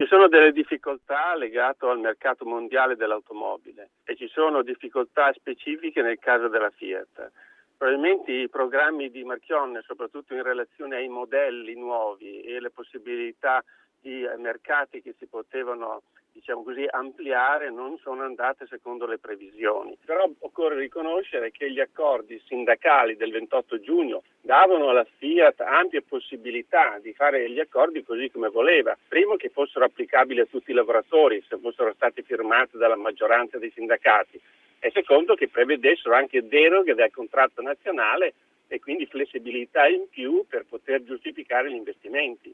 Ci sono delle difficoltà legate al mercato mondiale dell'automobile e ci sono difficoltà specifiche nel caso della Fiat. Probabilmente i programmi di Marchionne, soprattutto in relazione ai modelli nuovi e le possibilità di mercati che si potevano, diciamo così, ampliare, non sono andate secondo le previsioni. Però occorre riconoscere che gli accordi sindacali del 28 giugno davano alla Fiat ampie possibilità di fare gli accordi così come voleva. Primo, che fossero applicabili a tutti i lavoratori, se fossero stati firmati dalla maggioranza dei sindacati, e secondo, che prevedessero anche deroghe dal contratto nazionale e quindi flessibilità in più per poter giustificare gli investimenti.